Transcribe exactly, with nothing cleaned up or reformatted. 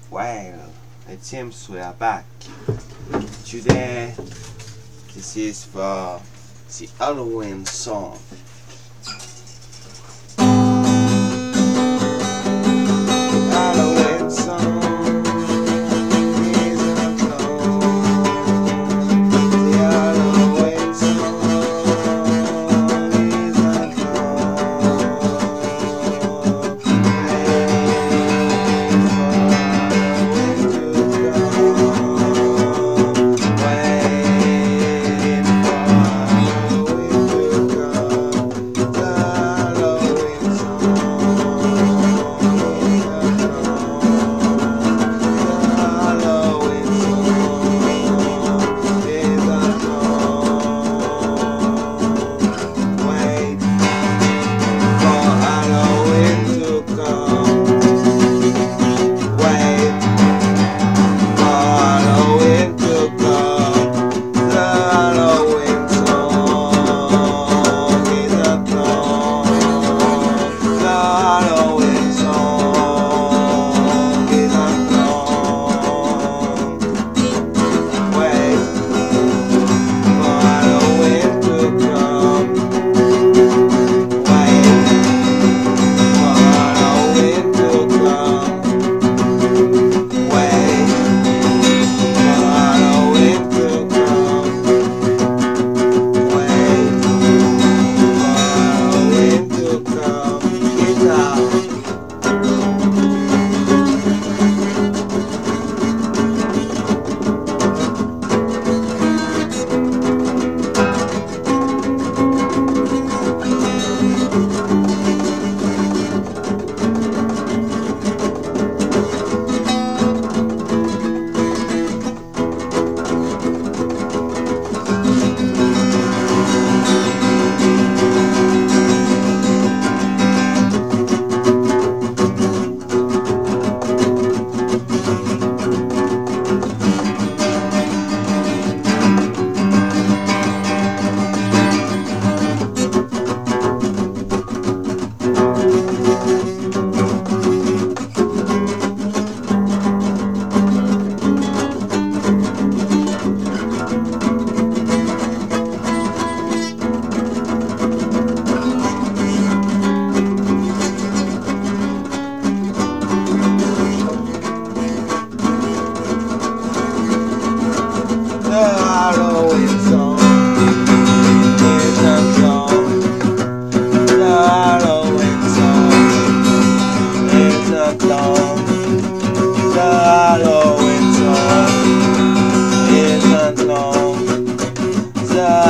Well, it seems we are back. Today, this is for the Halloween song. Halloween song is a song. The Halloween song is a Halloween song is a song. The Halloween song is a song. The Halloween song is a song. The